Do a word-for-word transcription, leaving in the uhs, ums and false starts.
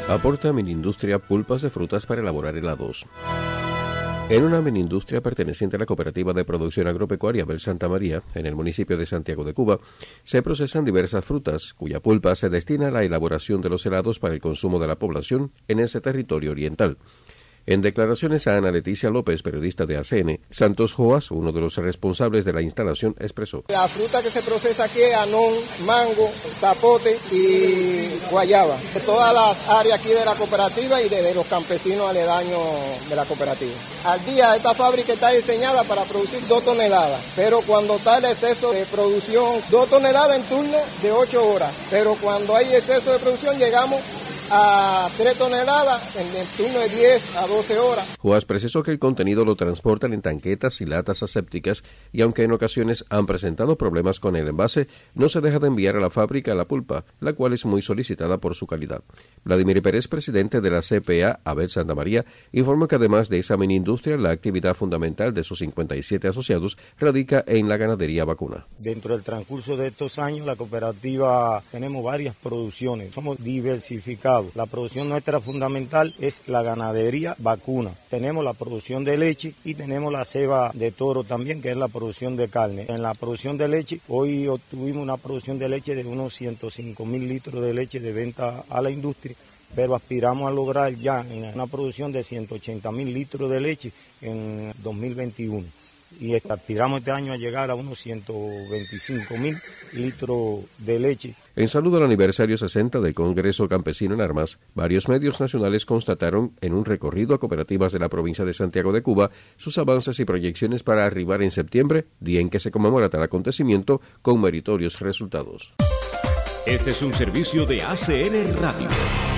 Aporta Minindustria pulpas de frutas para elaborar helados. En una minindustria perteneciente a la Cooperativa de Producción Agropecuaria Abel Santa María, en el municipio de Santiago de Cuba, se procesan diversas frutas, cuya pulpa se destina a la elaboración de los helados para el consumo de la población en ese territorio oriental. En declaraciones a Ana Leticia López, periodista de A C N, Santos Joas, uno de los responsables de la instalación, expresó: La fruta que se procesa aquí es anón, mango, zapote y guayaba, de todas las áreas aquí de la cooperativa y de, de los campesinos aledaños de la cooperativa. Al día esta fábrica está diseñada para producir dos toneladas, pero cuando está el exceso de producción, dos toneladas en turno de ocho horas, pero cuando hay exceso de producción llegamos a tres toneladas en el turno de diez a doce horas. Joas precisó que el contenido lo transportan en tanquetas y latas asépticas y aunque en ocasiones han presentado problemas con el envase, no se deja de enviar a la fábrica la pulpa, la cual es muy solicitada por su calidad. Vladimir Pérez, presidente de la C P A Abel Santa María, informó que además de esa mini-industria, la actividad fundamental de sus cincuenta y siete asociados radica en la ganadería vacuna. Dentro del transcurso de estos años, la cooperativa tenemos varias producciones, somos diversificados. La producción nuestra fundamental es la ganadería vacuna. Tenemos la producción de leche y tenemos la ceba de toro también, que es la producción de carne. En la producción de leche, hoy obtuvimos una producción de leche de unos ciento cinco mil litros de leche de venta a la industria, pero aspiramos a lograr ya una producción de ciento ochenta mil litros de leche en dos mil veintiuno. Y aspiramos este año a llegar a unos ciento veinticinco mil litros de leche. En saludo al aniversario sesenta del Congreso Campesino en Armas, varios medios nacionales constataron en un recorrido a cooperativas de la provincia de Santiago de Cuba sus avances y proyecciones para arribar en septiembre, día en que se conmemora tal acontecimiento, con meritorios resultados. Este es un servicio de A C N Radio.